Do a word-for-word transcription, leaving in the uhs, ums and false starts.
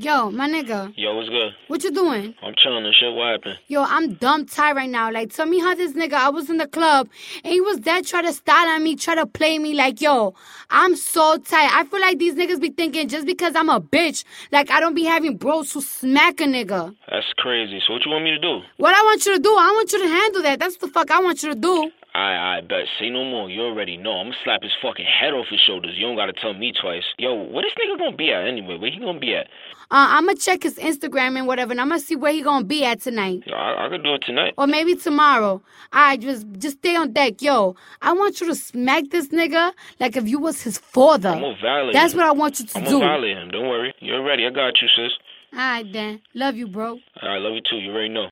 Yo, my nigga. Yo, what's good? What you doing? I'm chilling and shit. What happened? Yo, I'm dumb tired right now. Like, tell me how this nigga, I was in the club, and he was there trying to style on me, try to play me. Like, yo, I'm so tired. I feel like these niggas be thinking just because I'm a bitch, like, I don't be having bros who smack a nigga. That's crazy. So what you want me to do? What I want you to do, I want you to handle that. That's what the fuck I want you to do. I I bet. Say no more. You already know. I'm gonna slap his fucking head off his shoulders. You don't gotta tell me twice. Yo, where this nigga gonna be at anyway? Where he gonna be at? Uh, I'm gonna check his Instagram and whatever, and I'm gonna see where he gonna be at tonight. Yo, I, I could do it tonight. Or maybe tomorrow. Alright, just just stay on deck. Yo, I want you to smack this nigga like if you was his father. I'm gonna violate That's him. what I want you to I'm do. gonna violate him. Don't worry. You're ready. I got you, sis. Alright, then. Love you, bro. I love you too. You already know.